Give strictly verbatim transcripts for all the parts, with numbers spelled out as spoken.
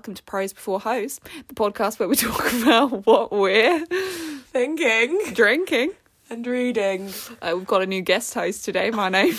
welcome to Praise Before Host, the podcast where we talk about what we're thinking, drinking, and reading. Uh, we've got a new guest host today, my name.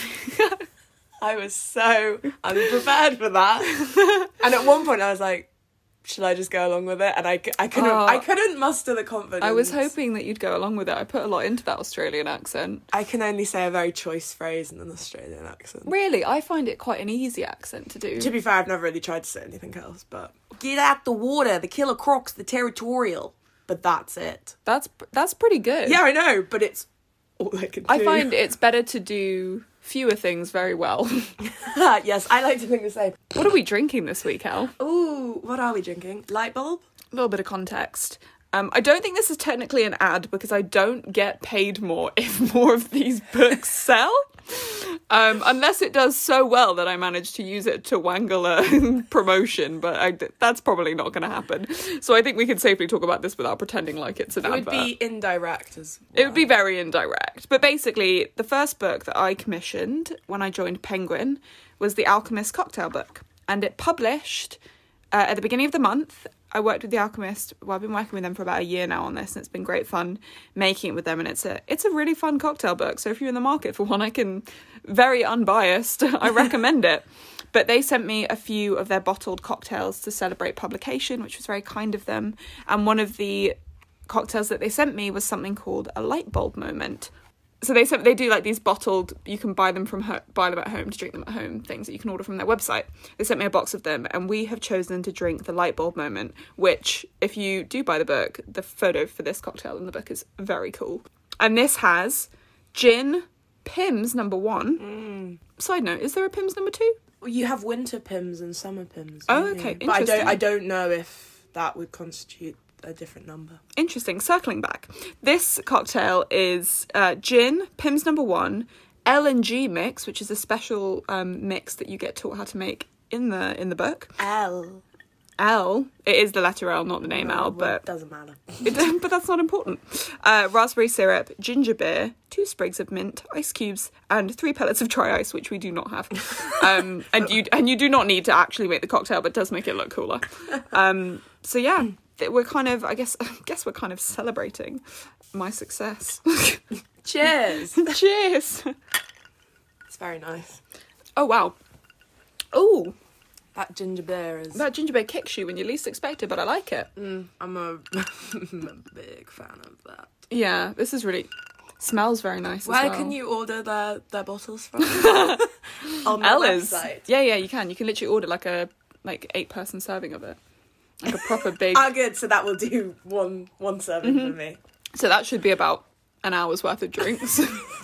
I was so unprepared for that. And at one point I was like, should I just go along with it? And I, I couldn't uh, I couldn't muster the confidence. I was hoping that you'd go along with it. I put a lot into that Australian accent. I can only say a very choice phrase in an Australian accent. Really? I find it quite an easy accent to do. To be fair, I've never really tried to say anything else, but... Get out the water, the killer crocs, the territorial. But that's it. That's that's pretty good. Yeah, I know, but it's all I can do. I find it's better to do fewer things very well. Yes, I like to think the same. What are we drinking this week, Elle? Ooh, what are we drinking? Light bulb? A little bit of context. Um, I don't think this is technically an ad because I don't get paid more if more of these books sell. Um, unless it does so well that I manage to use it to wangle a promotion, but I, that's probably not going to happen. So I think we can safely talk about this without pretending like it's an it advert. It would be indirect as well. It would be very indirect. But basically, the first book that I commissioned when I joined Penguin was The Alchemist cocktail book. And it published uh, at the beginning of the month. I worked with The Alchemist. Well, I've been working with them for about a year now on this, and it's been great fun making it with them. And it's a it's a really fun cocktail book. So if you're in the market for one, I can, very unbiased, I recommend it. But they sent me a few of their bottled cocktails to celebrate publication, which was very kind of them. And one of the cocktails that they sent me was something called a light bulb moment. So they sent, they do like these bottled, you can buy them from ho- buy them at home to drink them at home, things that you can order from their website. They sent me a box of them, and we have chosen to drink the light bulb moment, which if you do buy the book, the photo for this cocktail in the book is very cool. And this has gin, Pimm's number one. Mm. Side note, is there a Pimm's number two? Well, you have winter Pimm's and summer Pimm's. Oh, okay, you? But I don't, I don't know if that would constitute a different number. Interesting. Circling back, this cocktail is uh, gin, Pimm's number one, L and G mix, which is a special um, mix that you get taught how to make in the in the book. L. L. It is the letter L, not the name no, L, well, but it doesn't matter. it, but that's not important. Uh, raspberry syrup, ginger beer, two sprigs of mint, ice cubes, and three pellets of dry ice, which we do not have. Um, and you and you do not need to actually make the cocktail, but it does make it look cooler. Um, so yeah. We're kind of, I guess, I guess we're kind of celebrating my success. Cheers. Cheers. It's very nice. Oh, wow. Oh. That ginger beer is... That ginger beer kicks you when you least expect it, but I like it. Mm, I'm a, I'm a big fan of that. Yeah, this is really... Smells very nice Where as well. can you order their, their bottles from? On the Ella's. website? Yeah, yeah, you can. You can literally order like a like eight-person serving of it. Like a proper big... Ah, good. So that will do one one serving mm-hmm. for me. So that should be about an hour's worth of drinks.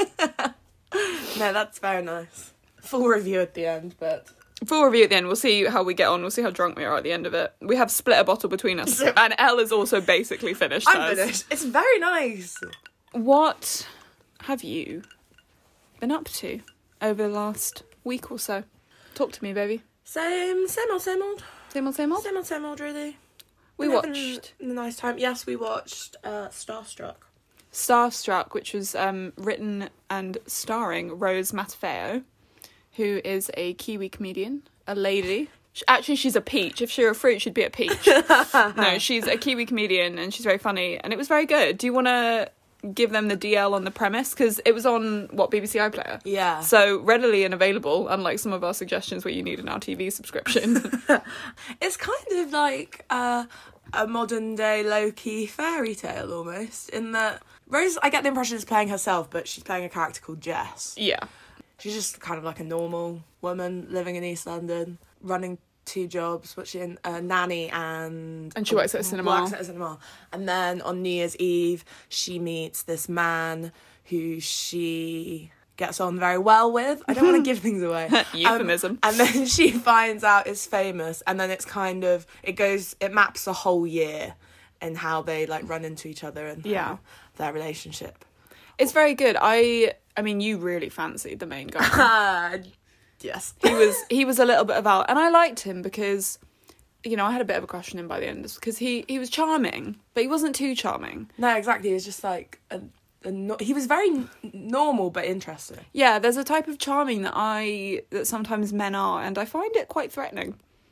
No, that's very nice. Full review at the end, but... Full review at the end. We'll see how we get on. We'll see how drunk we are at the end of it. We have split a bottle between us. So, and Elle is also basically finished. I'm hers. finished. It's very nice. What have you been up to over the last week or so? Talk to me, baby. Same, same old, same old. Same old, same old? Same old, same old, really. We Been watched... a nice time. Yes, we watched uh, Starstruck. Starstruck, which was um, written and starring Rose Matafeo, who is a Kiwi comedian, a lady. Actually, she's a peach. If she were a fruit, she'd be a peach. No, she's a Kiwi comedian, and she's very funny, and it was very good. Do you want to give them the D L on the premise? Because it was on, what, B B C iPlayer? Yeah. So readily and available, unlike some of our suggestions where you need an R T V subscription. It's kind of like uh, a modern-day low-key fairy tale, almost, in that Rose, I get the impression, is playing herself, but she's playing a character called Jess. Yeah. She's just kind of like a normal woman living in East London, running two jobs, which in a nanny and... And she works at a cinema. Works at a cinema. And then on New Year's Eve, she meets this man who she gets on very well with. I don't want to give things away. Euphemism. Um, and then she finds out is famous, and then it's kind of... It goes... It maps the whole year and how they, like, run into each other and yeah. their relationship. It's very good. I... I mean, you really fancied the main guy. Yes. he was he was a little bit about, and I liked him because, you know, I had a bit of a crush on him by the end, because he, he was charming, but he wasn't too charming. No, exactly. He was just like, a, a no- he was very n- normal but interesting. Yeah, there's a type of charming that I, that sometimes men are, and I find it quite threatening.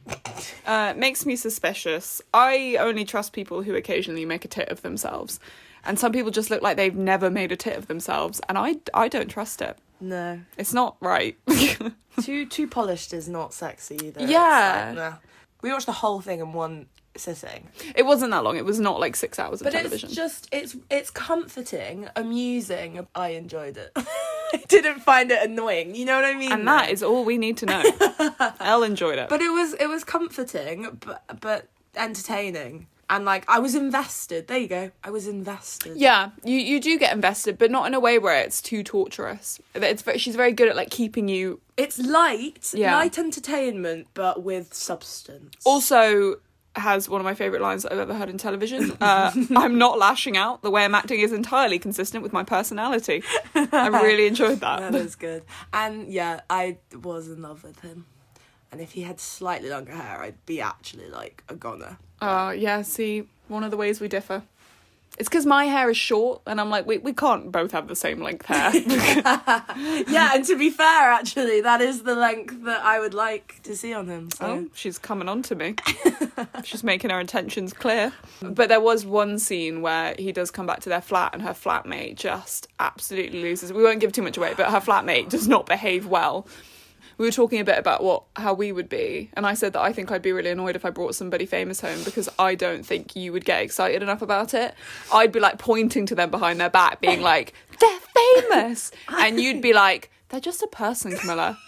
Uh, makes me suspicious. I only trust people who occasionally make a tit of themselves. And some people just look like they've never made a tit of themselves. And I, I don't trust it. No. It's not right. too too polished is not sexy either. Yeah. Like, nah. We watched the whole thing in one sitting. It wasn't that long. It was not like six hours of but television. It's just, it's it's comforting, amusing. I enjoyed it. I didn't find it annoying. You know what I mean? And that is all we need to know. Elle enjoyed it. But it was it was comforting, but but entertaining. And, like, I was invested. There you go. I was invested. Yeah, you, you do get invested, but not in a way where it's too torturous. It's She's very good at, like, keeping you... It's light, Yeah. light entertainment, but with substance. Also has one of my favourite lines that I've ever heard in television. Uh, I'm not lashing out. The way I'm acting is entirely consistent with my personality. I really enjoyed that. That was good. And, yeah, I was in love with him. And if he had slightly longer hair, I'd be actually, like, a goner. Uh, yeah, see, one of the ways we differ. It's because my hair is short, and I'm like, we we can't both have the same length hair. Yeah, and to be fair, actually, that is the length that I would like to see on him. So. Oh, she's coming on to me. She's making her intentions clear. But there was one scene where he does come back to their flat, and her flatmate just absolutely loses. We won't give too much away, but her flatmate does not behave well. We were talking a bit about what how we would be, and I said that I think I'd be really annoyed if I brought somebody famous home because I don't think you would get excited enough about it. I'd be like pointing to them behind their back, being like, they're famous! And you'd be like, they're just a person, Camilla.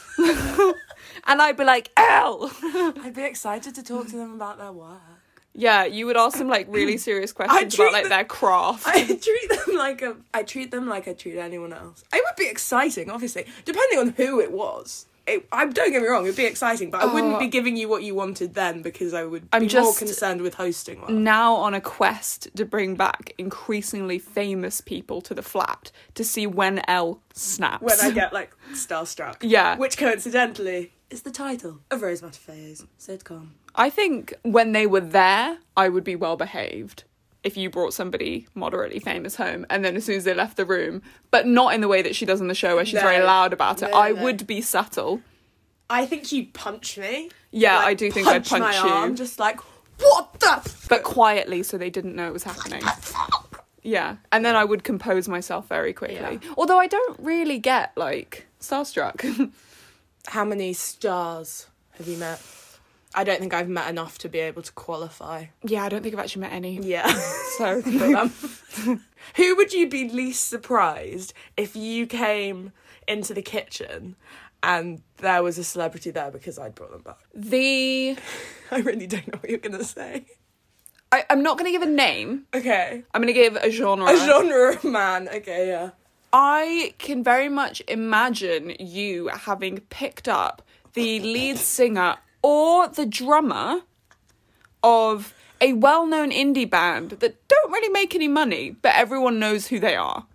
And I'd be like, Elle! I'd be excited to talk to them about their work. Yeah, you would ask them like really serious questions treat about like them- their craft. I treat them like a. I treat them like I treat anyone else. It would be exciting, obviously, depending on who it was. It, I don't get me wrong, it'd be exciting, but I wouldn't Oh. be giving you what you wanted then because I would I'm be more just- concerned with hosting one. Now on a quest to bring back increasingly famous people to the flat to see when Elle snaps. When I get like starstruck, Yeah. which coincidentally is the title of Rose Matafe's sitcom. I think when they were there, I would be well behaved if you brought somebody moderately famous home, and then as soon as they left the room, but not in the way that she does in the show where she's No. very loud about it. No, I no. would be subtle. I think you'd punch me. Yeah, Like, I do think I'd punch my you. arm, just like what the. F-? But quietly, so they didn't know it was happening. Yeah, and then I would compose myself very quickly. Yeah. Although I don't really get like starstruck. How many stars have you met? I don't think I've met enough to be able to qualify. Yeah, I don't think I've actually met any. Yeah. So But, um, who would you be least surprised if you came into the kitchen and there was a celebrity there because I'd brought them back? the I really don't know what you're going to say. I, I'm not going to give a name. Okay. I'm going to give a genre. A genre of man. Okay, yeah. I can very much imagine you having picked up the lead singer or the drummer of a well-known indie band that don't really make any money, but everyone knows who they are.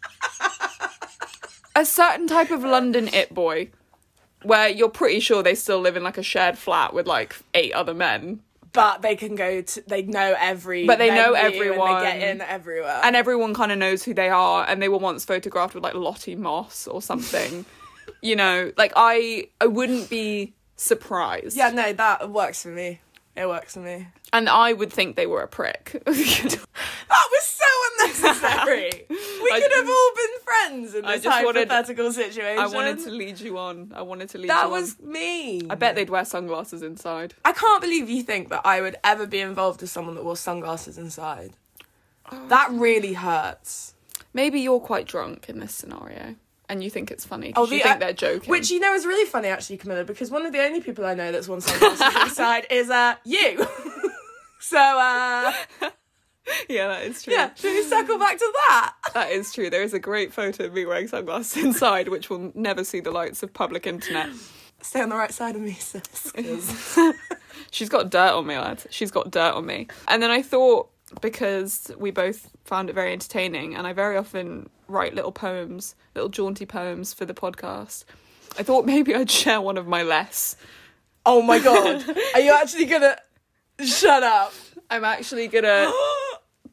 A certain type of London it boy, where you're pretty sure they still live in like a shared flat with like eight other men. But they can go to, they know every But they know venue everyone. and they get in everywhere. And everyone kind of knows who they are, and they were once photographed with like Lottie Moss or something. You know, like I I wouldn't be surprised. yeah, no, that works for me. It works for me. And I would think they were a prick. That was so unnecessary. We I- could have all been friends in I this just wanted- hypothetical situation. I wanted to lead you on. I wanted to lead That you was on. mean. I bet they'd wear sunglasses inside. I can't believe you think that I would ever be involved with someone that wore sunglasses inside. That really hurts. Maybe you're quite drunk in this scenario, and you think it's funny Oh, because you the- think uh, they're joking. Which, you know, is really funny, actually, Camilla, because one of the only people I know that's worn sunglasses inside is uh, you. So, uh, yeah, that is true. yeah, should we circle back to that? That is true. There is a great photo of me wearing sunglasses inside, which will never see the lights of public internet. Stay on the right side of me, sis. 'cause- She's got dirt on me, lads. She's got dirt on me. And then I thought, because we both found it very entertaining, and I very often write little poems, little jaunty poems for the podcast, I thought maybe I'd share one of my less. Oh my god. Are you actually gonna... Shut up. I'm actually gonna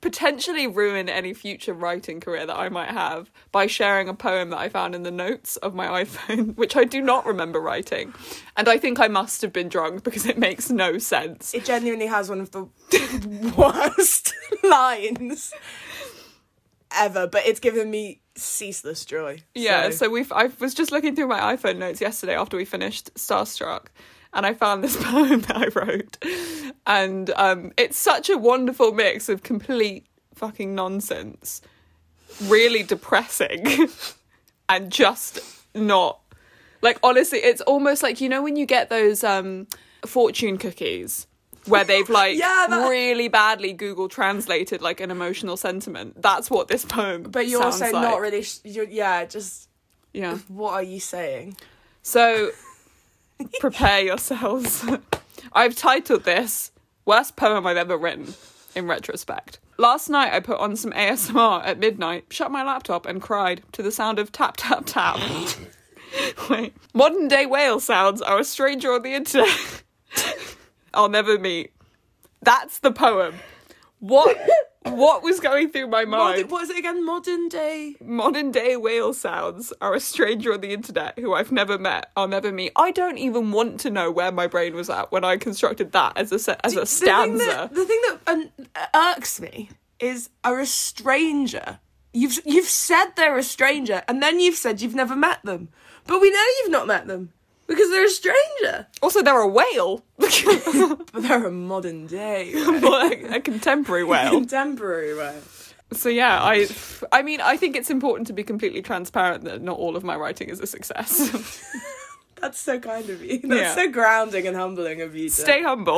potentially ruin any future writing career that I might have by sharing a poem that I found in the notes of my iPhone, which I do not remember writing. And I think I must have been drunk because it makes no sense. It genuinely has one of the worst lines ever, but it's given me ceaseless joy. Yeah, so, so we've I was just looking through my iPhone notes yesterday after we finished Starstruck, and I found this poem that I wrote. And um, it's such a wonderful mix of complete fucking nonsense, really depressing, and just not... Like, honestly, it's almost like, you know when you get those um, fortune cookies where they've, like, Yeah, that- really badly Google translated, like, an emotional sentiment? That's what this poem but you're sounds also like. not really... Sh- you're, yeah, just... Yeah. What are you saying? So, prepare yourselves. I've titled this Worst Poem I've Ever Written, in retrospect. Last night I put on some A S M R at midnight, shut my laptop and cried to the sound of tap, tap, tap. Wait. Modern day whale sounds are a stranger on the internet I'll never meet. That's the poem. What what was going through my mind? Modern, what is it again? Modern day... Modern day whale sounds are a stranger on the internet who I've never met, I'll never meet. I don't even want to know where my brain was at when I constructed that as a se- as a stanza. The thing that, the thing that um, irks me is are a stranger. You've you've said they're a stranger, and then you've said you've never met them. But we know you've not met them because they're a stranger. Also, they're a whale. But they're a modern day whale. Like a contemporary whale. Contemporary whale. So yeah, I I mean, I think it's important to be completely transparent that not all of my writing is a success. That's so kind of you. That's Yeah. so grounding and humbling of you. To... Stay humble.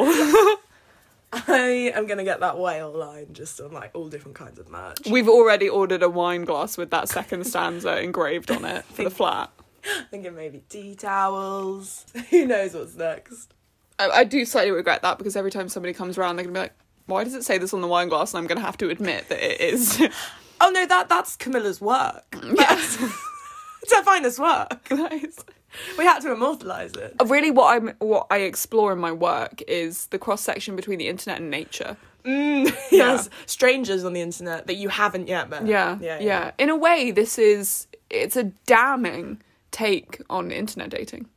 I am going to get that whale line just on like all different kinds of merch. We've already ordered a wine glass with that second stanza engraved on it for the flat. Thinking maybe tea towels. Who knows what's next? I, I do slightly regret that because every time somebody comes around, they're going to be like, why does it say this on the wine glass? And I'm going to have to admit that it is. Oh no, that that's Camilla's work. Yes. It's her finest work. Nice. We had to immortalise it. Really, what I'm what I explore in my work is the cross section between the internet and nature. Mm, yes, strangers on the internet that you haven't yet met. Yeah, yeah, yeah, yeah. In a way, this is it's a damning take on internet dating.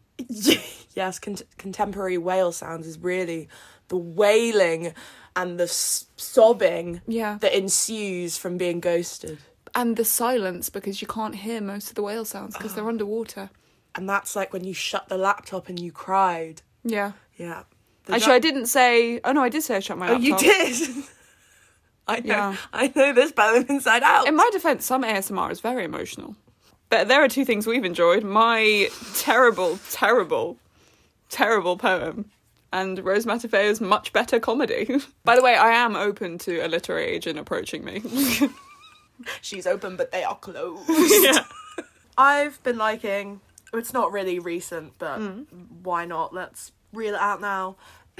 Yes, con- contemporary whale sounds is really the wailing and the s- sobbing Yeah, that ensues from being ghosted. and the silence because you can't hear most of the whale sounds because they're underwater. And that's like when you shut the laptop and you cried. Yeah. Yeah. The Actually, I dra- didn't say. Oh no, I did say I shut my Oh, laptop. you did. I know. Yeah. I know this poem inside out. In my defence, some A S M R is very emotional. But there are two things we've enjoyed. My terrible, terrible, terrible poem and Rose Matafeo's much better comedy. By the way, I am open to a literary agent approaching me. She's open, but they are closed. Yeah. I've been liking... It's not really recent, but Mm. why not? Let's reel it out now.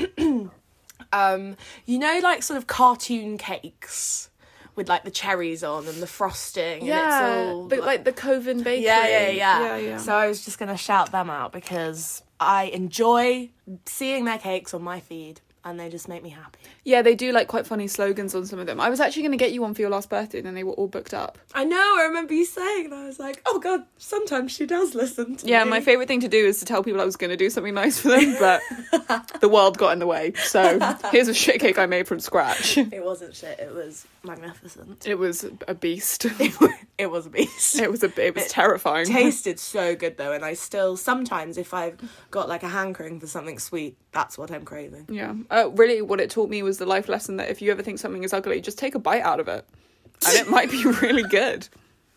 um, you know, like, sort of cartoon cakes with, like, the cherries on and the frosting. And it's all, but like the Coven Bakery. yeah, yeah, yeah, yeah, yeah. So I was just going to shout them out because I enjoy seeing their cakes on my feed and they just make me happy. Yeah, they do like quite funny slogans on some of them. I was actually going to get you one for your last birthday and then they were all booked up. I know, I remember you saying, and I was like, oh God, sometimes she does listen to Yeah, me. my favourite thing to do is to tell people I was going to do something nice for them, but the world got in the way. So here's a shit cake I made from scratch. It wasn't shit, it was magnificent. It was a beast. It was a beast. It was a it was It terrifying. Tasted so good though, and I still sometimes if I've got like a hankering for something sweet, that's what I'm craving. Yeah. Uh, really, what it taught me was the life lesson that if you ever think something is ugly, just take a bite out of it, and it might be really good.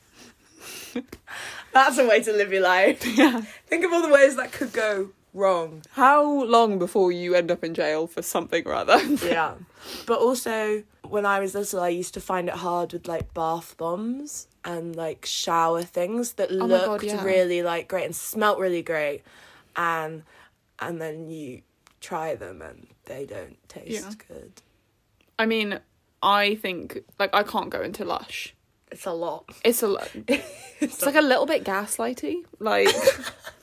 That's a way to live your life. Yeah. Think of all the ways that could go wrong. How long before you end up in jail for something or other? Yeah. But also, when I was little, I used to find it hard with like bath bombs and like shower things that Oh my looked God, yeah. really like great and smelt really great, and and then you try them and they don't taste Yeah. good. I mean, I think like I can't go into Lush. It's a lot. It's a lo- it's like a little bit gaslighty. Like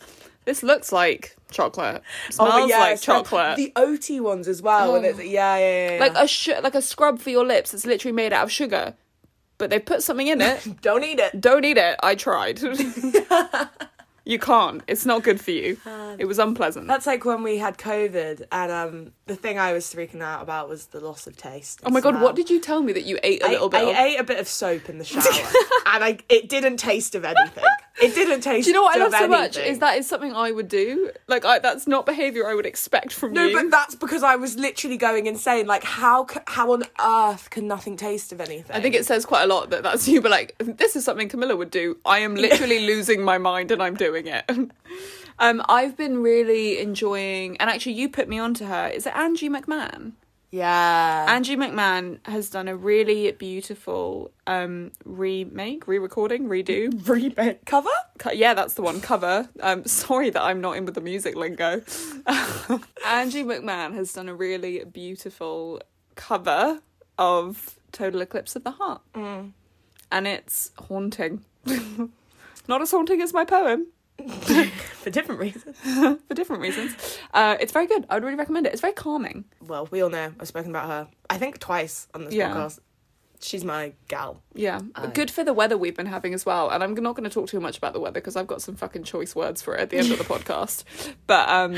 this looks like chocolate. Smells Oh, yeah, like it's like chocolate. The oaty ones as well. Oh. And it's, yeah, yeah, yeah, yeah. Like a sh- like a scrub for your lips that's literally made out of sugar. But they put something in it. Don't eat it. Don't eat it. I tried. You can't. It's not good for you. It was unpleasant. That's like when we had COVID, and um, the thing I was freaking out about was the loss of taste. Oh my god, smell. what did you tell me that you ate a I, little bit I of? ate a bit of soap in the shower, and I it didn't taste of anything. It didn't taste. Do you know what I love of so much? anything. Is that is something I would do. Like, I, that's not behaviour I would expect from No, you. but that's because I was literally going insane. Like, how c- how on earth can nothing taste of anything? I think it says quite a lot that that's you, but like, this is something Camilla would do. I am literally losing my mind and I'm doing it. um, I've been really enjoying, and actually you put me onto her. Is it Angie McMahon? Yeah. Angie McMahon has done a really beautiful um, remake, re-recording, redo. remake cover. Co- yeah, that's the one, cover. Um, sorry that I'm not in with the music lingo. Angie McMahon has done a really beautiful cover of Total Eclipse of the Heart. Mm. And it's haunting. Not as haunting as my poem. For different reasons. For different reasons. Uh, it's very good. I would really recommend it. It's very calming. Well, we all know I've spoken about her. I think twice on this Yeah. podcast. She's my gal. Yeah. Aye. Good for the weather we've been having as well. And I'm not going to talk too much about the weather because I've got some fucking choice words for it at the end of the podcast. But um,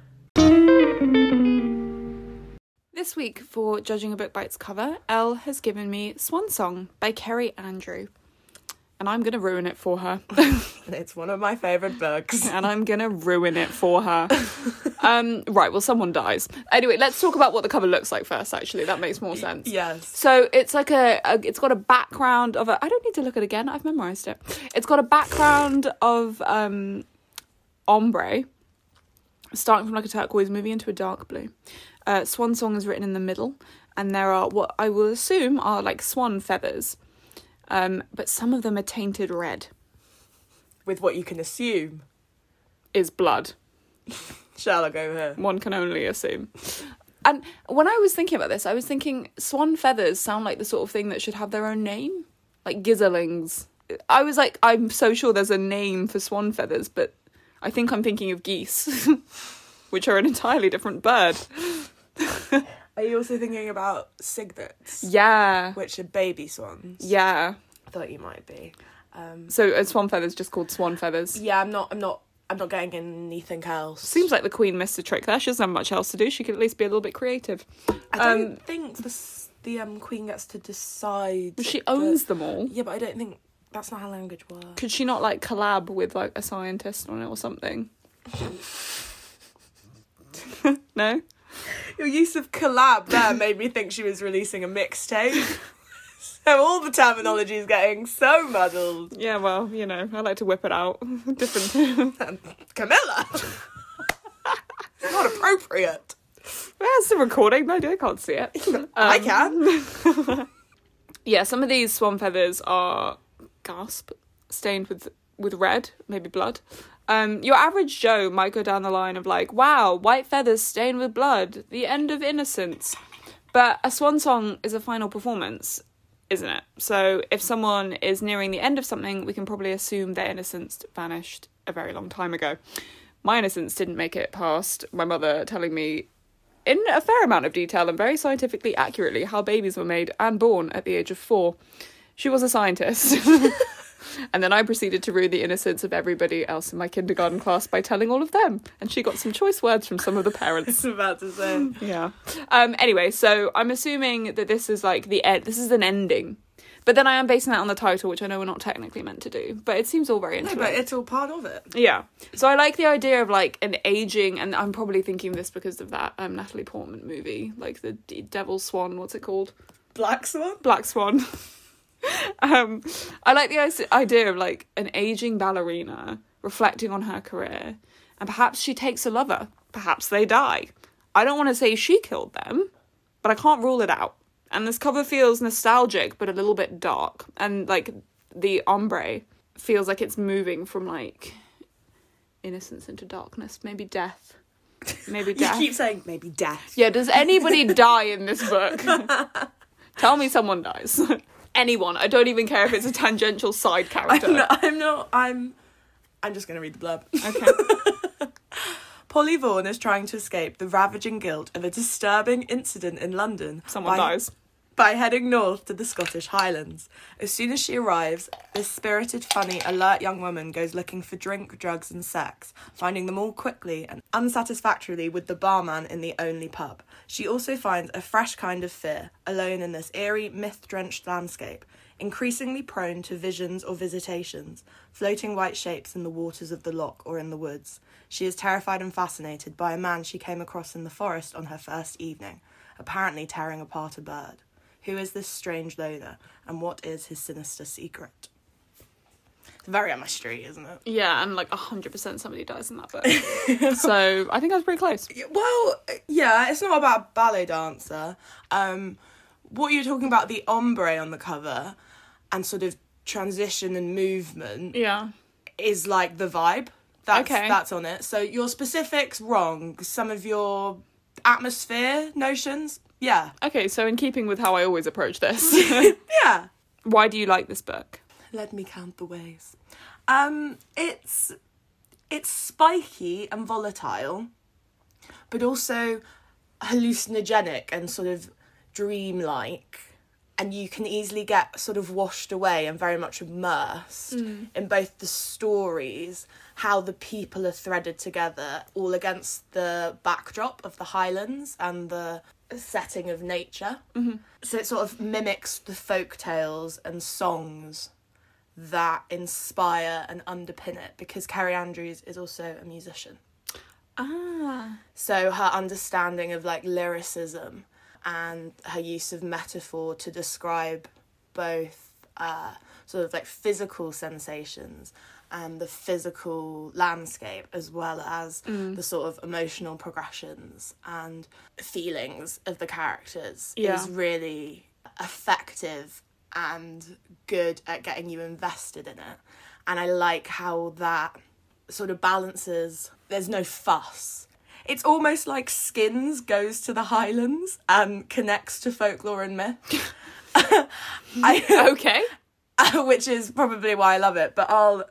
this week, for judging a book by its cover, Elle has given me Swan Song by Kerry Andrew. And I'm going to ruin it for her. It's one of my favourite books. And I'm going to ruin it for her. um, right, well, someone dies. Anyway, let's talk about what the cover looks like first, actually. That makes more sense. Yes. So it's like a, a, it's got a background of a, I don't need to look at it again, I've memorised it. It's got a background of um, ombre, starting from like a turquoise, moving into a dark blue. Uh, Swan Song is written in the middle, and there are what I will assume are like swan feathers. Um, but some of them are tainted red. With what you can assume Is blood. Sherlock over here. One can only assume. And when I was thinking about this, I was thinking swan feathers sound like the sort of thing that should have their own name. Like gizzerlings. I was like, I'm so sure there's a name for swan feathers, but I think I'm thinking of geese, which are an entirely different bird. Are you also thinking about cygnets? Yeah. Which are baby swans? Yeah. I thought you might be. Um, So a swan feather's just called swan feathers. yeah, I'm not. I'm not. I'm not getting anything else. Seems like the Queen missed a trick there. She doesn't have much else to do. She could at least be a little bit creative. I don't um, think the s- the um Queen gets to decide. She the- owns them all. Yeah, but I don't think that's not how language works. Could she not like collab with like a scientist on it or something? No? Your use of collab there made me think she was releasing a mixtape. So all the terminology is getting so muddled. Yeah, well, you know, I like to whip it out. Different. Um, Camilla! Not appropriate. Where's the recording? No, I can't see it. I Um, can. Yeah, some of these swan feathers are, gasp, stained with with red, maybe blood. Um, your average Joe might go down the line of like, wow, white feathers stained with blood, the end of innocence. But a swan song is a final performance, isn't it? So if someone is nearing the end of something, we can probably assume their innocence vanished a very long time ago. My innocence didn't make it past my mother telling me in a fair amount of detail and very scientifically accurately how babies were made and born at the age of four. She was a scientist. And then I proceeded to ruin the innocence of everybody else in my kindergarten class by telling all of them. And she got some choice words from some of the I parents. was about to say. Yeah. Um. Anyway, so I'm assuming that this is like the end. This is an ending. But then I am basing that on the title, which I know we're not technically meant to do. But it seems all very No, interesting. but it's all part of it. Yeah. So I like the idea of like an aging, and I'm probably thinking this because of that um, Natalie Portman movie, like the D- Devil Swan, what's it called? Black Swan? Black Swan. um, I like the i- idea of like an aging ballerina reflecting on her career, and perhaps she takes a lover. Perhaps they die. I don't want to say she killed them, but I can't rule it out. And this cover feels nostalgic, but a little bit dark. And like the ombre feels like it's moving from like innocence into darkness. Maybe death. Maybe You death. keep saying maybe death. Yeah, does anybody die in this book? Tell me someone dies. Anyone. I don't even care if it's a tangential side character. I'm not, I'm not, I'm, I'm just going to read the blurb. Okay. Polly Vaughan is trying to escape the ravaging guilt of a disturbing incident in London. Someone by, dies. By heading north to the Scottish Highlands. As soon as she arrives, this spirited, funny, alert young woman goes looking for drink, drugs and sex, finding them all quickly and unsatisfactorily with the barman in the only pub. She also finds a fresh kind of fear, alone in this eerie, myth-drenched landscape, increasingly prone to visions or visitations, floating white shapes in the waters of the loch or in the woods. She is terrified and fascinated by a man she came across in the forest on her first evening, apparently tearing apart a bird. Who is this strange loner, and what is his sinister secret? It's very a mystery, isn't it? Yeah, and like one hundred percent somebody dies in that book. So I think I was pretty close. Well, yeah, it's not about a ballet dancer. Um, what you're talking about, the ombre on the cover, and sort of transition and movement, Yeah. is like the vibe. That's, Okay. That's on it. So your specifics, wrong. Some of your atmosphere notions, yeah. Okay, so in keeping with how I always approach this, Yeah. why do you like this book? Let me count the ways. Um, it's it's spiky and volatile, but also hallucinogenic and sort of dreamlike, and you can easily get sort of washed away and very much immersed Mm. in both the stories, how the people are threaded together, all against the backdrop of the Highlands and the setting of nature. Mhm. So it sort of mimics the folk tales and songs that inspire and underpin it, because Kerry Andrews is also a musician. Ah. So her understanding of like lyricism and her use of metaphor to describe both uh, sort of like physical sensations and the physical landscape, as well as Mm. the sort of emotional progressions and feelings of the characters, Yeah. is really effective and good at getting you invested in it. And I like how that sort of balances, there's no fuss. It's almost like Skins goes to the Highlands and connects to folklore and myth. I, Okay. which is probably why I love it. But I'll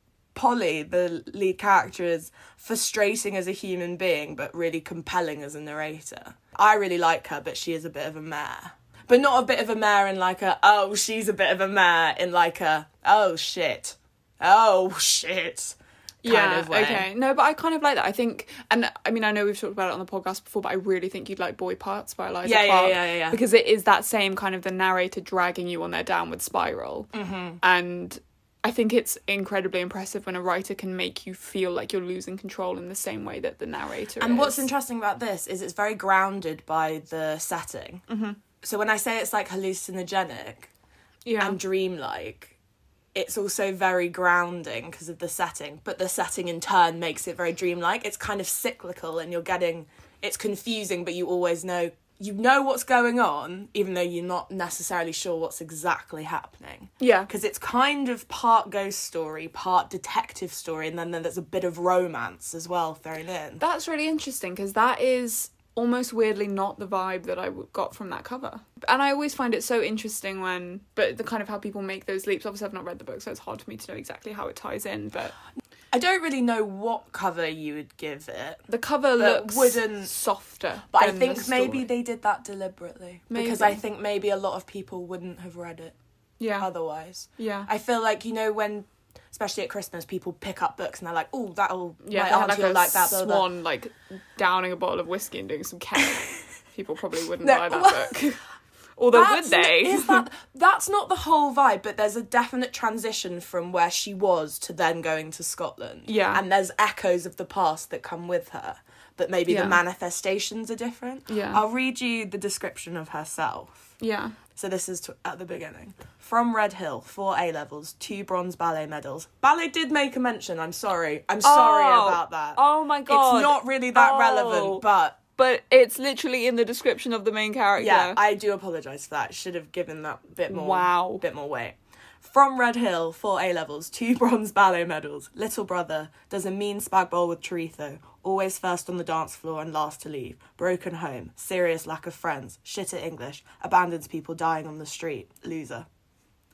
Polly, the lead character, is frustrating as a human being, but really compelling as a narrator. I really like her, but she is a bit of a mare. But not a bit of a mare in like a, oh, she's a bit of a mare, in like a, oh, shit. Oh, shit. Kind Yeah, of way. okay. No, but I kind of like that. I think, and I mean, I know we've talked about it on the podcast before, but I really think you'd like Boy Parts by Eliza Yeah, yeah, Clark. yeah, yeah, yeah. Because it is that same kind of the narrator dragging you on their downward spiral. Mm-hmm. And I think it's incredibly impressive when a writer can make you feel like you're losing control in the same way that the narrator And is. what's interesting about this is it's very grounded by the setting. Mm-hmm. So when I say it's like hallucinogenic Yeah. and dreamlike, it's also very grounding because of the setting, but the setting in turn makes it very dreamlike. It's kind of cyclical, and you're getting, it's confusing, but you always know, you know what's going on, even though you're not necessarily sure what's exactly happening. Yeah. Because it's kind of part ghost story, part detective story, and then there's a bit of romance as well thrown in. That's really interesting, because that is almost weirdly not the vibe that I w- got from that cover. And I always find it so interesting when, but the kind of how people make those leaps. Obviously I've not read the book, so it's hard for me to know exactly how it ties in, but I don't really know what cover you would give it, the cover But looks wouldn't- softer. but I than think the maybe story. they did that deliberately. Because Maybe. I think maybe a lot of people wouldn't have read it Yeah. otherwise. Yeah. I feel like, you know, when, especially at Christmas, people pick up books and they're like, oh, that'll, Yeah, my they had auntie like a will like that, blah, blah, blah. swan like downing a bottle of whiskey and doing some count. People probably wouldn't No, buy that well, book. Although That's would they? n- Is that, that's not the whole vibe, but there's a definite transition from where she was to then going to Scotland. Yeah. And there's echoes of the past that come with her, but maybe Yeah. the manifestations are different. Yeah. I'll read you the description of herself. Yeah. So this is t- at the beginning. From Red Hill, four A-levels, two bronze ballet medals. Ballet did make a mention, I'm sorry. I'm sorry Oh. about that. Oh my god. It's not really that Oh. relevant, but But it's literally in the description of the main character. yeah, I do apologise for that. Should have given that bit more Wow. bit more weight. From Red Hill, four A-levels, two bronze ballet medals. Little brother does a mean spag bowl with chorizo. Always first on the dance floor and last to leave. Broken home. Serious lack of friends. Shit at English. Abandons people dying on the street. Loser.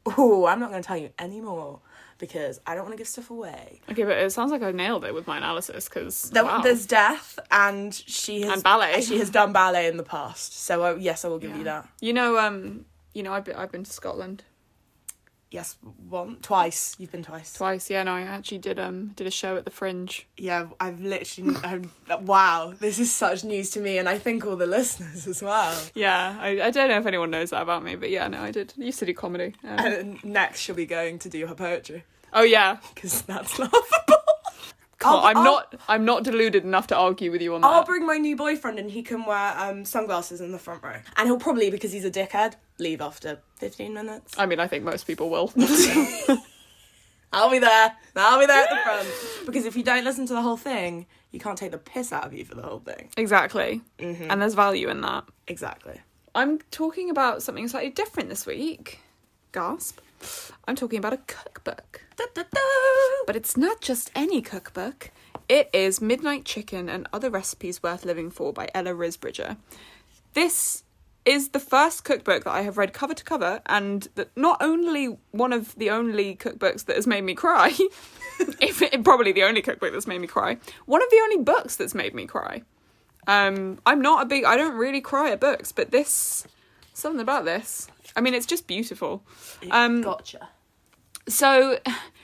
Oh, I'm not going to tell you any more because I don't want to give stuff away. Okay, but it sounds like I nailed it with my analysis because There, wow. There's death, and she has And ballet. She has done ballet in the past, so uh, yes, I will give Yeah. you that. You know, um, you know, I've been, I've been to Scotland Yes, one, twice. You've been twice. twice. Yeah, no, I actually did um did a show at the Fringe. Yeah, I've literally. I'm, wow, this is such news to me, and I think all the listeners as well. Yeah, I, I don't know if anyone knows that about me, but yeah, no, I did. I used to do comedy. Um, And next, she'll be going to do her poetry oh yeah, because that's laughable. Cool. I'll- I'm I'll- not. I'm not deluded enough to argue with you on that. I'll bring my new boyfriend, and he can wear um sunglasses in the front row, and he'll probably, because he's a dickhead, leave after fifteen minutes. I mean, I think most people will. I'll be there. I'll be there at the front. Because if you don't listen to the whole thing, you can't take the piss out of you for the whole thing. Exactly. Mhm. And there's value in that. Exactly. I'm talking about something slightly different this week. Gasp. I'm talking about a cookbook. Da-da-da. But it's not just any cookbook. It is Midnight Chicken and Other Recipes Worth Living For by Ella Risbridger. This is the first cookbook that I have read cover to cover, and that not only one of the only cookbooks that has made me cry, if it, probably the only cookbook that's made me cry, one of the only books that's made me cry. Um, I'm not a big, I don't really cry at books, but this, something about this, I mean, it's just beautiful. Um, Gotcha. So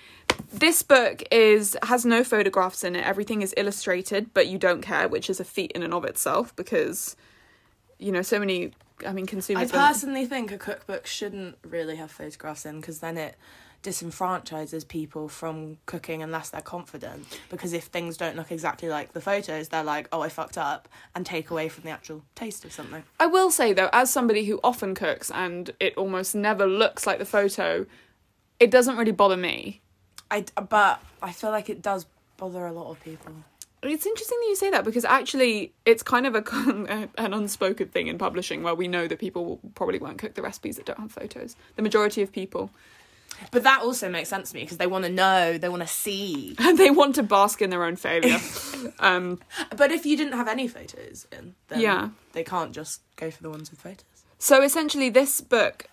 this book is has no photographs in it. Everything is illustrated, but you don't care, which is a feat in and of itself because, you know, so many, I mean, I consumers... personally think a cookbook shouldn't really have photographs in, because then it disenfranchises people from cooking unless they're confident. Because if things don't look exactly like the photos, they're like, oh, I fucked up, and take away from the actual taste of something. I will say, though, as somebody who often cooks and it almost never looks like the photo, it doesn't really bother me. I, but I feel like it does bother a lot of people. It's interesting that you say that, because actually it's kind of a an unspoken thing in publishing where we know that people probably won't cook the recipes that don't have photos. The majority of people. But that also makes sense to me, because they want to know, they want to see. They want to bask in their own failure. um, But if you didn't have any photos in, then Yeah. they can't just go for the ones with photos. so essentially this book,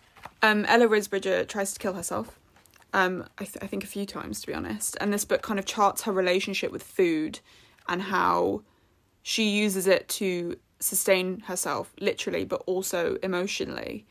um, Ella Risbridger tries to kill herself. Um, I, th- I think a few times, to be honest. And this book kind of charts her relationship with food and how she uses it to sustain herself, literally, but also emotionally.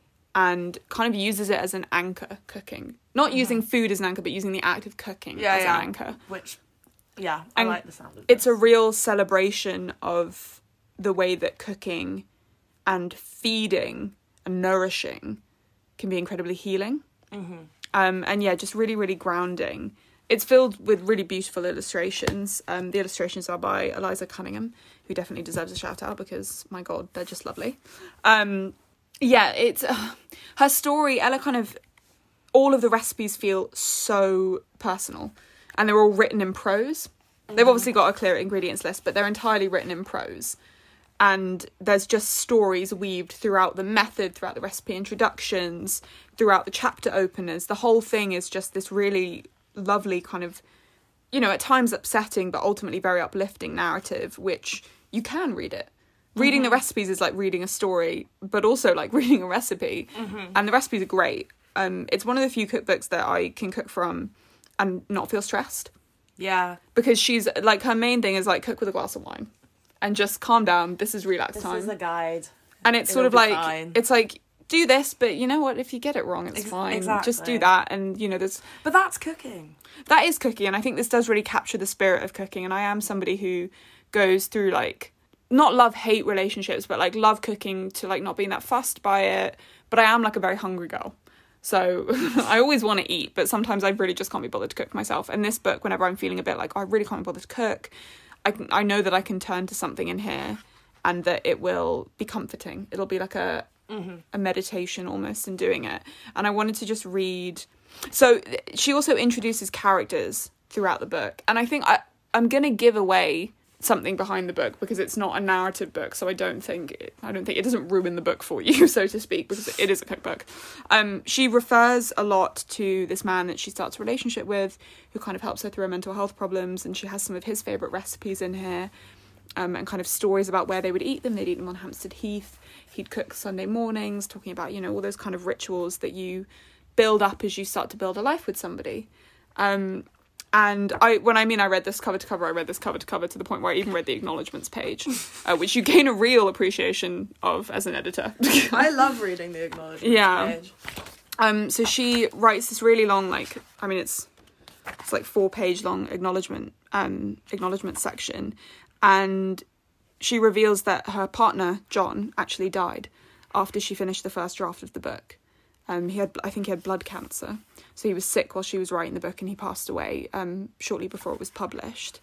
And kind of uses it as an anchor, cooking. Not Mm-hmm. using food as an anchor, but using the act of cooking Yeah, as yeah. an anchor. Which, yeah, I And like the sound of It's a this. real celebration of the way that cooking and feeding and nourishing can be incredibly healing. Mm-hmm. Um, and yeah, just really, really grounding. It's filled with really beautiful illustrations. Um, the illustrations are by Eliza Cunningham, who definitely deserves a shout out because, my God, they're just lovely. Um, yeah, it's uh, her story. Ella kind of, all of the recipes feel so personal, and they're all written in prose. They've obviously got a clear ingredients list, but they're entirely written in prose. And there's just stories weaved throughout the method, throughout the recipe introductions, throughout the chapter openers. The whole thing is just this really lovely kind of, you know, at times upsetting, but ultimately very uplifting narrative, which you can read it. Reading Mm-hmm. the recipes is like reading a story, but also like reading a recipe. Mm-hmm. And the recipes are great. Um, it's one of the few cookbooks that I can cook from and not feel stressed. Yeah. Because she's, like, her main thing is, like, cook with a glass of wine. And just calm down, this is relax This time. is a guide. And it's It'll sort of be like, fine. it's like, do this, but you know what, if you get it wrong, it's Ex- fine. exactly. Just do that. And, you know, there's, But that's cooking. that is cooking. And I think this does really capture the spirit of cooking. And I am somebody who goes through, like, not love-hate relationships, but, like, love cooking to, like, not being that fussed by it. But I am, like, a very hungry girl. So I always want to eat, but sometimes I really just can't be bothered to cook myself. And this book, whenever I'm feeling a bit like, oh, I really can't be bothered to cook, I, can, I know that I can turn to something in here and that it will be comforting. It'll be like a mm-hmm. a meditation almost in doing it. And I wanted to just read. So she also introduces characters throughout the book. And I think I, I'm going to give away something behind the book because it's not a narrative book, so I don't think it, I don't think it doesn't ruin the book for you, so to speak, because it is a cookbook. Um, she refers a lot to this man that she starts a relationship with, who kind of helps her through her mental health problems, and she has some of his favourite recipes in here, um, and kind of stories about where they would eat them. They'd eat them on Hampstead Heath. He'd cook Sunday mornings, talking about, you know, all those kind of rituals that you build up as you start to build a life with somebody. Um, and I, when I mean I read this cover to cover, I read this cover to cover to the point where I even read the acknowledgements page, uh, which you gain a real appreciation of as an editor. I love reading the acknowledgements Yeah. page. Um, so she writes this really long, like, I mean, it's it's like four page long acknowledgement, um, acknowledgement section, and she reveals that her partner John actually died after she finished the first draft of the book. Um, he had, I think, he had blood cancer, so he was sick while she was writing the book, and he passed away um shortly before it was published.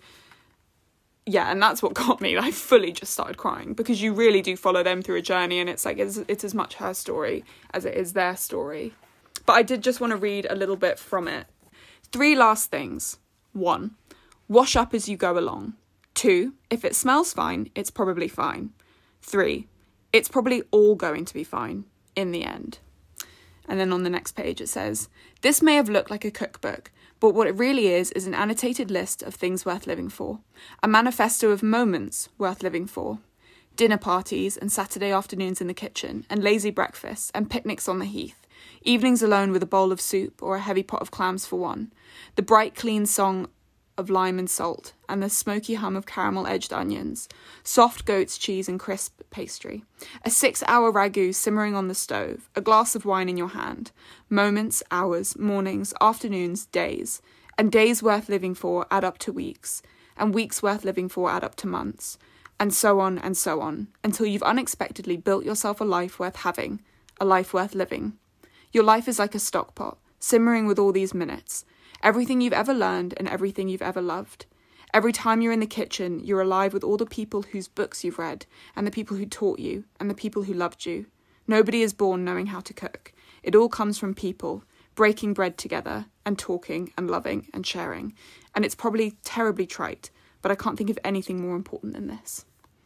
Yeah, and that's what got me. I fully just started crying, because you really do follow them through a journey, and it's like it's, it's as much her story as it is their story. But I did just want to read a little bit from it. Three last things. One, wash up as you go along. Two, if it smells fine, it's probably fine. Three, it's probably all going to be fine in the end. And then on the next page it says, this may have looked like a cookbook, but what it really is is an annotated list of things worth living for. A manifesto of moments worth living for. Dinner parties and Saturday afternoons in the kitchen, and lazy breakfasts and picnics on the heath. Evenings alone with a bowl of soup or a heavy pot of clams for one. The bright, clean song of lime and salt, and the smoky hum of caramel-edged onions. Soft goat's cheese and crisp pastry. A six-hour ragu simmering on the stove. A glass of wine in your hand. Moments, hours, mornings, afternoons, days. And days worth living for add up to weeks. And weeks worth living for add up to months. And so on and so on, until you've unexpectedly built yourself a life worth having. A life worth living. Your life is like a stock pot, simmering with all these minutes. Everything you've ever learned and everything you've ever loved. Every time you're in the kitchen, you're alive with all the people whose books you've read, and the people who taught you, and the people who loved you. Nobody is born knowing how to cook. It all comes from people, breaking bread together, and talking, and loving, and sharing. And it's probably terribly trite, but I can't think of anything more important than this.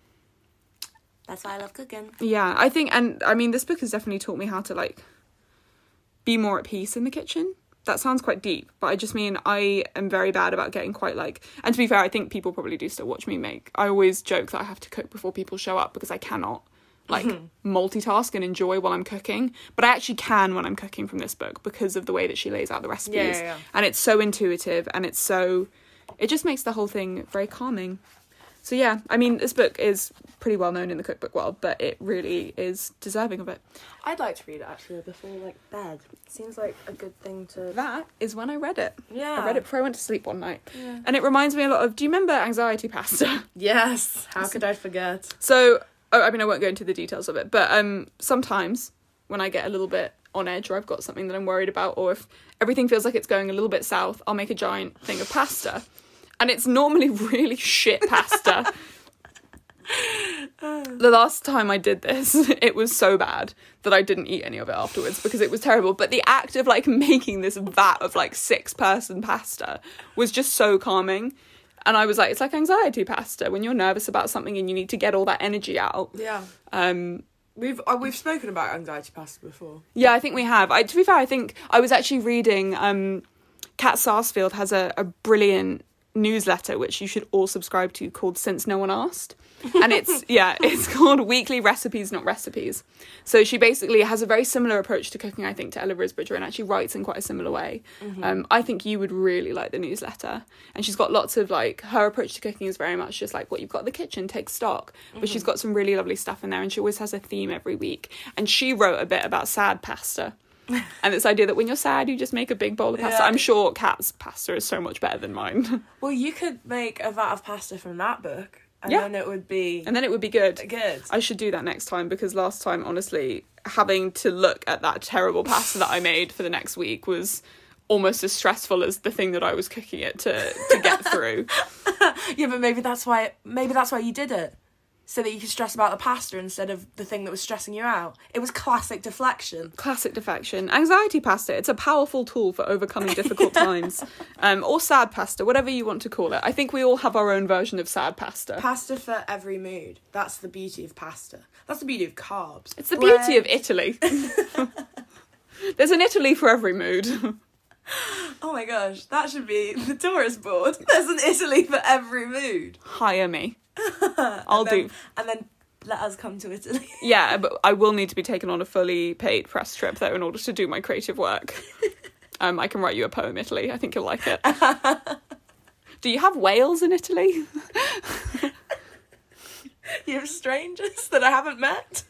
That's why I love cooking. Yeah, I think, and I mean, this book has definitely taught me how to, like, be more at peace in the kitchen. That sounds quite deep, but I just mean I am very bad about getting quite like, and to be fair, I think people probably do still watch me make. I always joke that I have to cook before people show up because I cannot like multitask and enjoy while I'm cooking, but I actually can when I'm cooking from this book because of the way that she lays out the recipes. Yeah, yeah, yeah. And it's so intuitive, and it's so, it just makes the whole thing very calming. So yeah, I mean, this book is pretty well known in the cookbook world, but it really is deserving of it. I'd like to read it actually before like bed. Seems like a good thing to. That is when I read it. Yeah. I read it before I went to sleep one night. Yeah. And it reminds me a lot of, do you remember Anxiety Pasta? Yes. How could I forget? So, oh, I mean, I won't go into the details of it, but um, sometimes when I get a little bit on edge or I've got something that I'm worried about, or if everything feels like it's going a little bit south, I'll make a giant thing of pasta. And it's normally really shit pasta. The last time I did this, it was so bad that I didn't eat any of it afterwards because it was terrible. But the act of like making this vat of like six person pasta was just so calming. And I was like, it's like anxiety pasta when you're nervous about something and you need to get all that energy out. Yeah. Um, We've uh, we've spoken about anxiety pasta before. yeah, I think we have. I, to be fair, I think I was actually reading, um, Kat Sarsfield has a, a brilliant newsletter which you should all subscribe to called Since No One Asked. And it's yeah it's called Weekly Recipes Not Recipes. So she basically has a very similar approach to cooking, I think, to Ella Risbridger, and actually writes in quite a similar way. Mm-hmm. um I think you would really like the newsletter, and she's got lots of like, her approach to cooking is very much just like what you've got in the kitchen, take stock, but mm-hmm. she's got some really lovely stuff in there, and she always has a theme every week. And she wrote a bit about sad pasta. And this idea that when you're sad, you just make a big bowl of pasta. Yeah. I'm sure Kat's pasta is so much better than mine. Well, you could make a vat of pasta from that book, and Yeah. then it would be And then it would be good. good. I should do that next time, because last time, honestly, having to look at that terrible pasta that I made for the next week was almost as stressful as the thing that I was cooking it to, to get through. Yeah, but maybe that's why maybe that's why you did it. So that you could stress about the pasta instead of the thing that was stressing you out. It was classic deflection. Classic defection. Anxiety pasta, it's a powerful tool for overcoming difficult times. Um, or sad pasta, whatever you want to call it. I think we all have our own version of sad pasta. Pasta for every mood. That's the beauty of pasta. That's the beauty of carbs. It's the Bread. beauty of Italy. There's an Italy for every mood. Oh my gosh, that should be the tourist board. There's an Italy for every mood. Hire me. I'll and then, do. And then let us come to Italy. Yeah, but I will need to be taken on a fully paid press trip though in order to do my creative work. um, I can write you a poem, Italy. I think you'll like it. Do you have whales in Italy? You have strangers that I haven't met?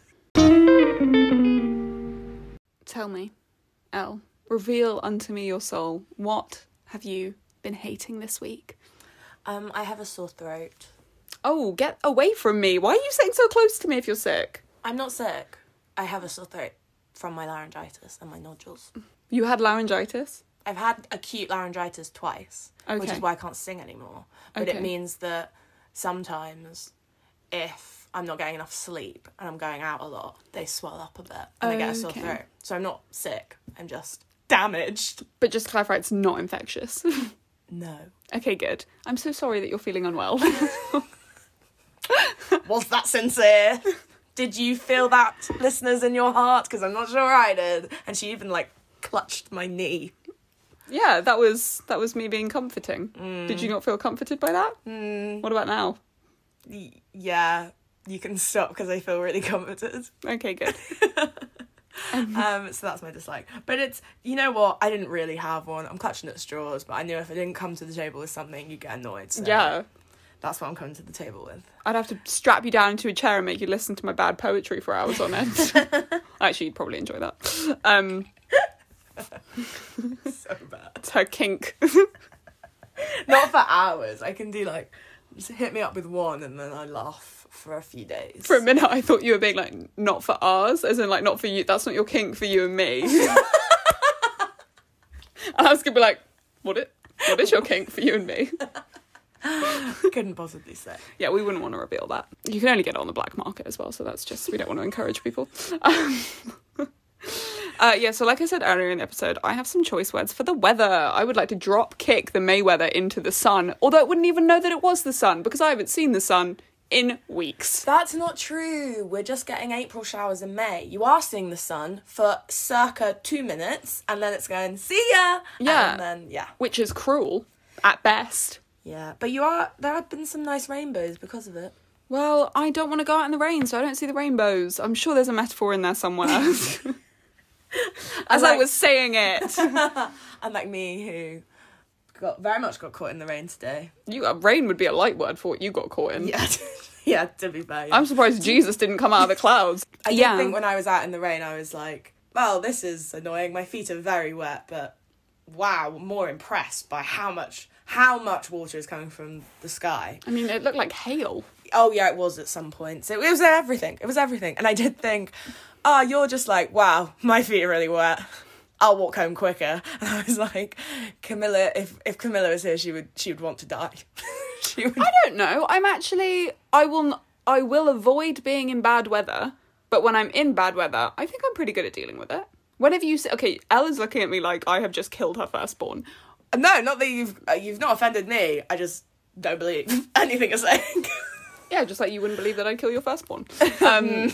Tell me, Elle, reveal unto me your soul. What have you been hating this week? Um, I have a sore throat. Oh, get away from me. Why are you sitting so close to me if you're sick? I'm not sick. I have a sore throat from my laryngitis and my nodules. You had laryngitis? I've had acute laryngitis twice, Okay. which is why I can't sing anymore. But Okay. it means that sometimes if I'm not getting enough sleep and I'm going out a lot, they swell up a bit and I get a sore Okay. throat. So I'm not sick. I'm just damaged. But just to clarify, it's not infectious. No. Okay, good. I'm so sorry that you're feeling unwell. Was that sincere? Did you feel that, listeners, in your heart? Because I'm not sure I did. And she even, like, clutched my knee. Yeah, that was that was me being comforting. Mm. Did you not feel comforted by that? Mm, What about now? y- yeah, you can stop because I feel really comforted. Okay, good. Um, so that's my dislike. But it's, you know what? I didn't really have one. I'm clutching at straws, but I knew if I didn't come to the table with something, you'd get annoyed. So Yeah. that's what I'm coming to the table with. I'd have to strap you down into a chair and make you listen to my bad poetry for hours on end. Actually, you'd probably enjoy that. Um, So bad. it's her kink. Not for hours. I can do, like, just hit me up with one and then I laugh for a few days. For a minute, I thought you were being like, not for ours, as in like, not for you. That's not your kink for you and me. And I was gonna be like, what it? What is your kink for you and me? Couldn't possibly say. Yeah, we wouldn't want to reveal that. You can only get it on the black market as well, so that's just, we don't want to encourage people. Um, uh, yeah, so like I said earlier in the episode, I have some choice words for the weather. I would like to drop kick the Mayweather into the sun, although it wouldn't even know that it was the sun, because I haven't seen the sun in weeks. That's not true. We're just getting April showers in May. You are seeing the sun for circa two minutes, and then it's going, see ya! Yeah. And then, yeah. Which is cruel, at best. Yeah, but you are, there have been some nice rainbows because of it. Well, I don't want to go out in the rain, so I don't see the rainbows. I'm sure there's a metaphor in there somewhere. As I like- was saying it. Unlike me, who got very much got caught in the rain today. You uh, rain would be a light word for what you got caught in. Yeah, yeah, to be fair. Yeah. I'm surprised Jesus didn't come out of the clouds. I did yeah. think when I was out in the rain, I was like, well, this is annoying. My feet are very wet, but wow, more impressed by how much how much water is coming from the sky. I mean, it looked like hail. Oh yeah, it was at some points. It, it was everything. It was everything. And I did think, oh, you're just like, wow, my feet are really wet. I'll walk home quicker. And I was like, Camilla, if if Camilla was here, she would she would want to die. she would. I don't know. I'm actually, I will, n- I will avoid being in bad weather. But when I'm in bad weather, I think I'm pretty good at dealing with it. Whenever you say, okay, Ella's looking at me like I have just killed her firstborn. No, not that you've uh, you've not offended me. I just don't believe anything you're saying. Yeah, just like you wouldn't believe that I'd kill your firstborn. Um,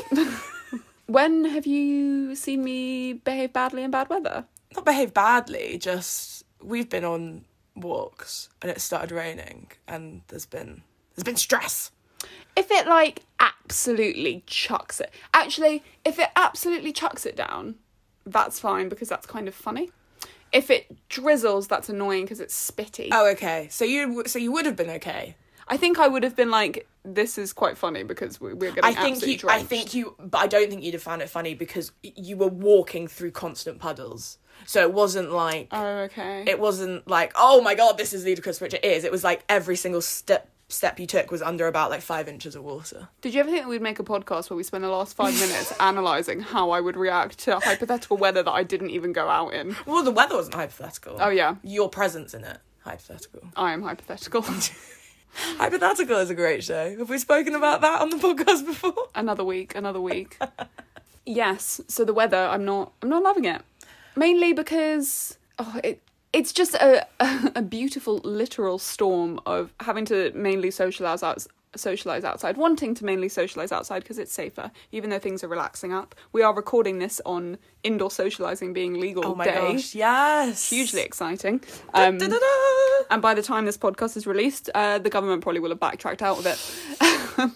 when have you seen me behave badly in bad weather? Not behave badly, just we've been on walks and it started raining and there's been there's been stress. If it, like, absolutely chucks it. Actually, if it absolutely chucks it down, that's fine because that's kind of funny. If it drizzles, that's annoying because it's spitty. Oh, okay. So you so you would have been okay. I think I would have been like, this is quite funny because we- we're getting I think absolutely you I drenched. think you but I don't think you'd have found it funny because y- you were walking through constant puddles. So it wasn't like Oh, okay. it wasn't like, oh my god, this is ludicrous, which it is. It was like every single step step you took was under about like five inches of water. Did you ever think that we'd make a podcast where we spend the last five minutes analysing how I would react to hypothetical weather that I didn't even go out in? Well, the weather wasn't hypothetical. Oh, yeah. Your presence in it, hypothetical. I am hypothetical. Hypothetical is a great show. Have we spoken about that on the podcast before? Another week, another week. Yes, so the weather, I'm not I'm not loving it. Mainly because oh, it it's just a, a a beautiful literal storm of having to mainly socialise out, socialise outside, wanting to mainly socialise outside because it's safer, even though things are relaxing up. We are recording this on indoor socialising being legal Oh my day. gosh, yes. Hugely exciting. Um, Da, da, da. and by the time this podcast is released, uh, the government probably will have backtracked out of it.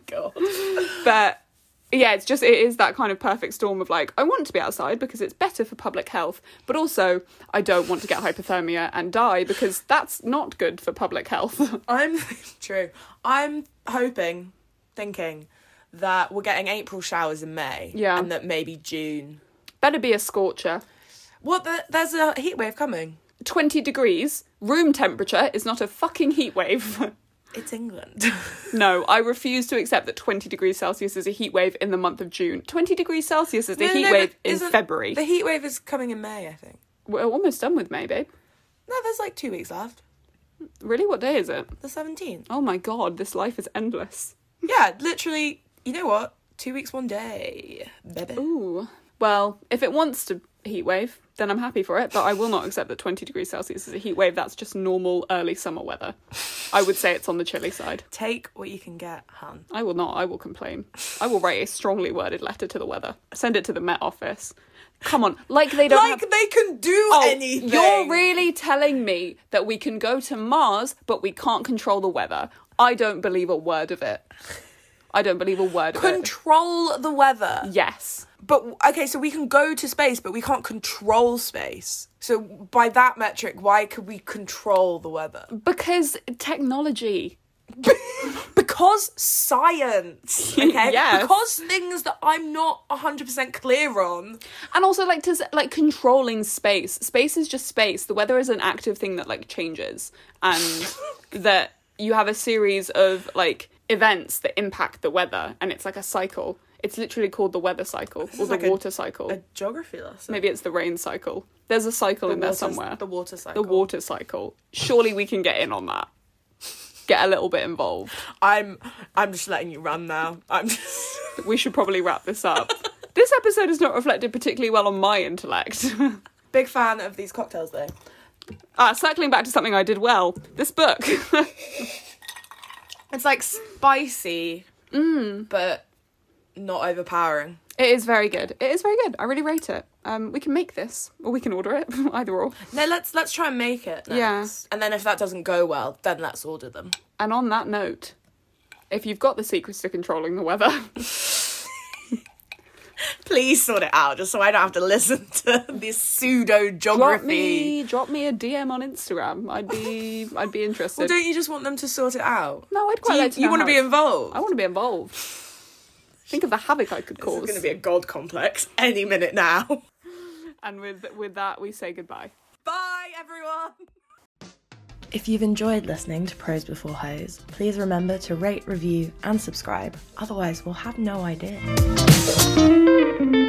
God. But yeah, it's just, it is that kind of perfect storm of like, I want to be outside because it's better for public health, but also I don't want to get hypothermia and die because that's not good for public health. I'm, true, I'm hoping, thinking that we're getting April showers in May. Yeah. And that maybe June. Better be a scorcher. What, the, there's a heat wave coming. twenty degrees, room temperature is not a fucking heat wave. It's England. No, I refuse to accept that twenty degrees Celsius is a heat wave in the month of June. twenty degrees Celsius is a No, heat no, wave but in isn't- February. The heat wave is coming in May, I think. We're almost done with May, babe. No, there's like two weeks left. Really? What day is it? The seventeenth. Oh my god, this life is endless. Yeah, literally, you know what? Two weeks, one day, baby. Ooh. Well, if it wants to heat wave, then I'm happy for it, but I will not accept that twenty degrees Celsius is a heat wave. That's just normal early summer weather. I would say it's on the chilly side. Take what you can get, hun. I will not. I will complain. I will write a strongly worded letter to the weather. Send it to the Met Office. Come on, like they don't Like have... they can do Oh, anything. you're really telling me that we can go to Mars, but we can't control the weather. I don't believe a word of it. I don't believe a word of it. Control the weather. Yes. But, okay, so we can go to space, but we can't control space. So by that metric, why could we control the weather? Because technology. Because science, okay? Yes. Because things that I'm not one hundred percent clear on. And also, like, to, like, controlling space. Space is just space. The weather is an active thing that, like, changes. And that you have a series of, like, events that impact the weather. And it's like a cycle. It's literally called the weather cycle. Or the like a- water cycle. A geography lesson. Maybe it's the rain cycle. There's a cycle in there water- somewhere. The water cycle. The water cycle. Surely we can get in on that. Get a little bit involved. I'm I'm just letting you run now. I'm just... We should probably wrap this up. This episode has not reflected particularly well on my intellect. Big fan of these cocktails, though. Ah, circling back to something I did well. This book. It's like spicy, mm. but not overpowering. It is very good. It is very good. I really rate it. Um, we can make this, or we can order it. Either or. No, let's let's try and make it next. Yeah. And then if that doesn't go well, then let's order them. And on that note, if you've got the secrets to controlling the weather, Please sort it out, just so I don't have to listen to this pseudo drop geography. me, drop me a D M on Instagram. I'd be, I'd be interested. Well, don't you just want them to sort it out? No, I'd quite Do you, like to. you know want to how be it- involved? I want to be involved. Think of the havoc I could This cause. is going to be a god complex any minute now. And with with that, we say goodbye. Bye, everyone. If you've enjoyed listening to Pros Before Hoes, please remember to rate, review, and subscribe. Otherwise, we'll have no idea.